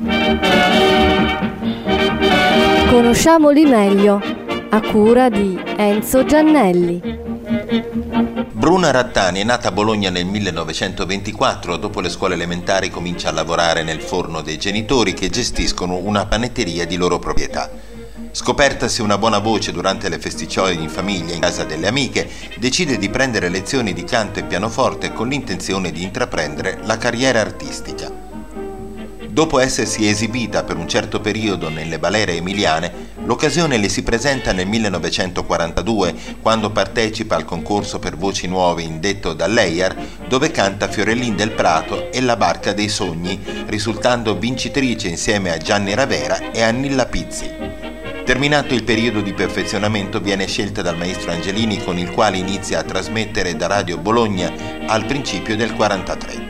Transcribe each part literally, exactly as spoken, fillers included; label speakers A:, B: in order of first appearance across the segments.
A: Conosciamoli meglio, a cura di Enzo Giannelli.
B: Bruna Rattani è nata a Bologna nel millenovecentoventiquattro. Dopo le scuole elementari comincia a lavorare nel forno dei genitori che gestiscono una panetteria di loro proprietà. Scopertasi una buona voce durante le festicciole in famiglia in casa delle amiche, decide di prendere lezioni di canto e pianoforte con l'intenzione di intraprendere la carriera artistica. Dopo essersi esibita per un certo periodo nelle balere emiliane, l'occasione le si presenta nel millenovecentoquarantadue, quando partecipa al concorso per voci nuove indetto dall'E I A R, dove canta Fiorellin del Prato e La barca dei sogni, risultando vincitrice insieme a Gianni Ravera e a Nilla Pizzi. Terminato il periodo di perfezionamento, viene scelta dal maestro Angelini, con il quale inizia a trasmettere da Radio Bologna al principio del quarantatré.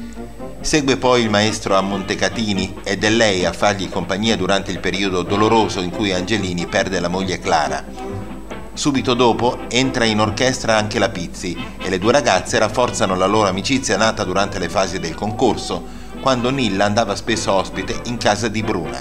B: Segue poi il maestro a Montecatini ed è lei a fargli compagnia durante il periodo doloroso in cui Angelini perde la moglie Clara. Subito dopo entra in orchestra anche la Pizzi e le due ragazze rafforzano la loro amicizia nata durante le fasi del concorso, quando Nilla andava spesso ospite in casa di Bruna.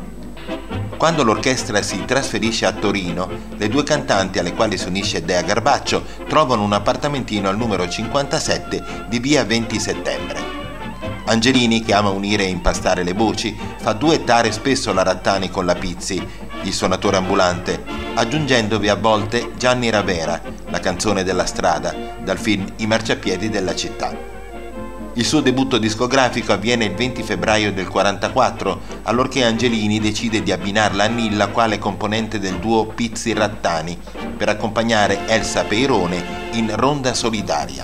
B: Quando l'orchestra si trasferisce a Torino, le due cantanti, alle quali si unisce Dea Garbaccio, trovano un appartamentino al numero cinquantasette di via venti settembre. Angelini, che ama unire e impastare le voci, fa duettare spesso la Rattani con la Pizzi, il suonatore ambulante, aggiungendovi a volte Gianni Ravera, la canzone della strada, dal film I marciapiedi della città. Il suo debutto discografico avviene il venti febbraio del quarantaquattro, allorché Angelini decide di abbinarla a Nilla quale componente del duo Pizzi-Rattani, per accompagnare Elsa Peirone in Ronda Solitaria.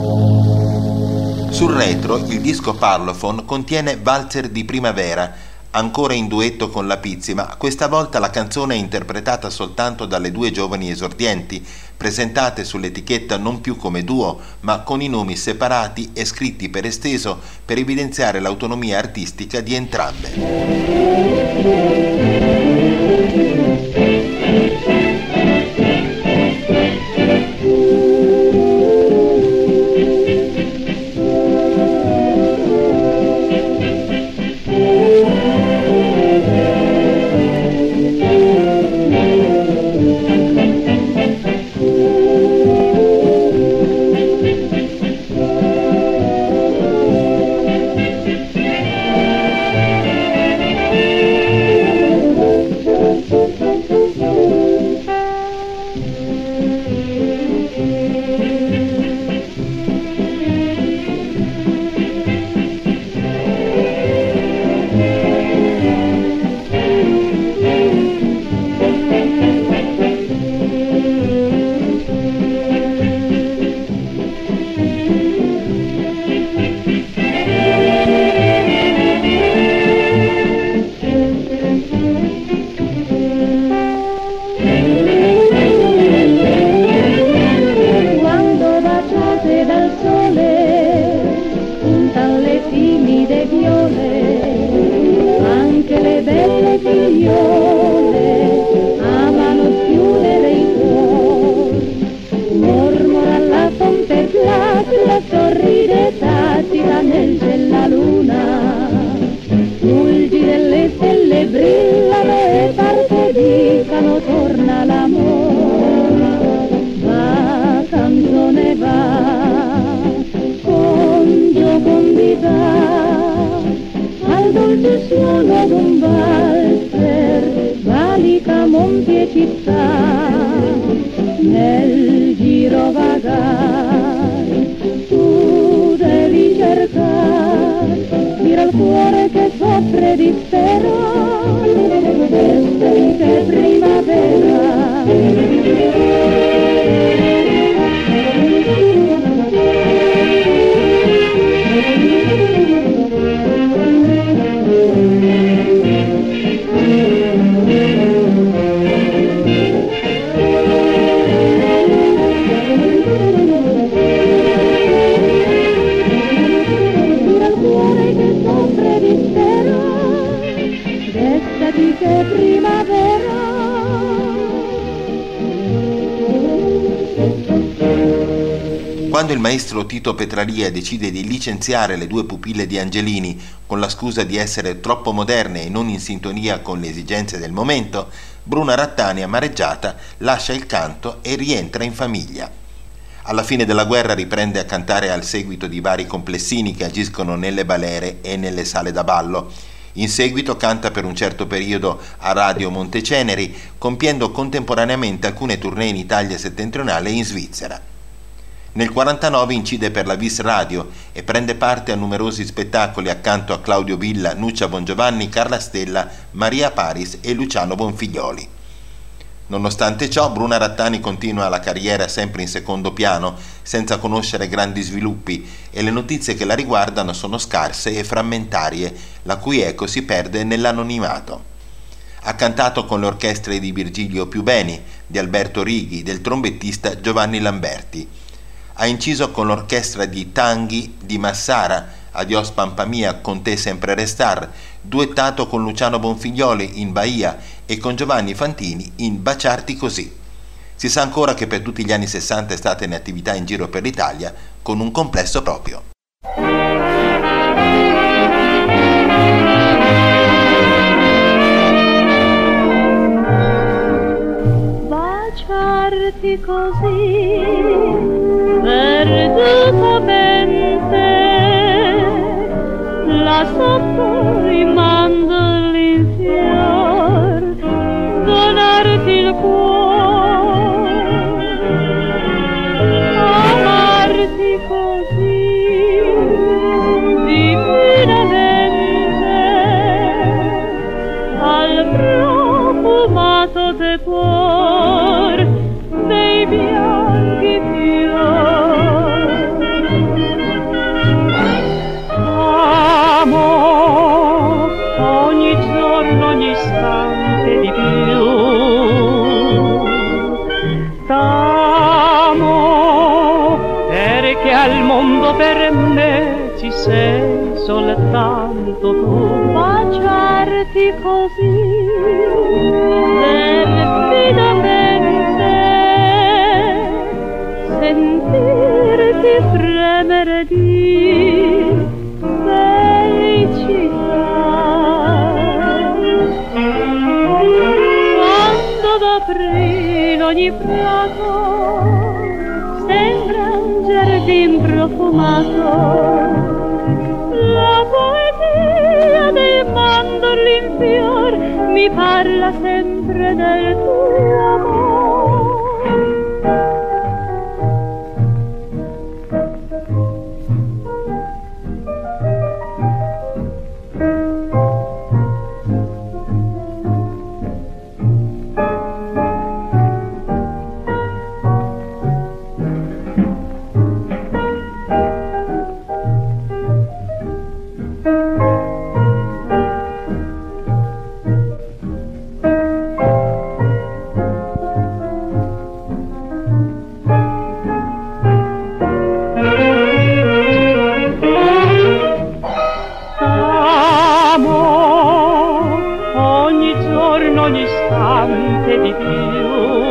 B: Sul retro il disco Parlophone contiene Valzer di primavera, ancora in duetto con la Pizzi, ma questa volta la canzone è interpretata soltanto dalle due giovani esordienti, presentate sull'etichetta non più come duo, ma con i nomi separati e scritti per esteso per evidenziare l'autonomia artistica di entrambe. Quando il maestro Tito Petralia decide di licenziare le due pupille di Angelini con la scusa di essere troppo moderne e non in sintonia con le esigenze del momento, Bruna Rattani, amareggiata, lascia il canto e rientra in famiglia. Alla fine della guerra riprende a cantare al seguito di vari complessini che agiscono nelle balere e nelle sale da ballo. In seguito canta per un certo periodo a Radio Monteceneri, compiendo contemporaneamente alcune tournée in Italia settentrionale e in Svizzera. Nel millenovecentoquarantanove incide per la Vis Radio e prende parte a numerosi spettacoli accanto a Claudio Villa, Nuccia Bongiovanni, Carla Stella, Maria Paris e Luciano Bonfiglioli. Nonostante ciò, Bruna Rattani continua la carriera sempre in secondo piano, senza conoscere grandi sviluppi, e le notizie che la riguardano sono scarse e frammentarie, la cui eco si perde nell'anonimato. Ha cantato con le orchestre di Virgilio Piubeni, di Alberto Righi, del trombettista Giovanni Lamberti. Ha inciso con l'orchestra di Tanghi di Massara, Adios Pampa Mia, Con te sempre restar, duettato con Luciano Bonfiglioli in Bahia e con Giovanni Fantini in Baciarti così. Si sa ancora che per tutti gli anni sessanta è stata in attività in giro per l'Italia con un complesso proprio.
C: Baciarti così perdutamente, là sotto in mandorlinfior, donarti il cuore, amarti così divinamente, al profumato tepor dei bianchi fiori. Amo ogni mondo per me ci sei soltanto tu. Baciarti così perfidamente, sentirti fremere di felicità. Quando d'aprile ogni prato sembra un giardin profumato, la poesia dei mandorli in fior mi parla sempre del tuo amor. Ogni istante di più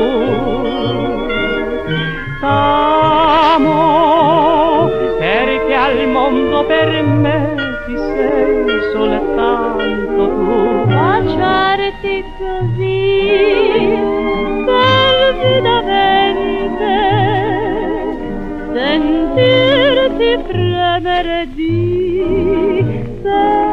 C: t'amo, perché al mondo per me ti sei soltanto tu. Baciarti così perfidamente, sentirti fremere di te.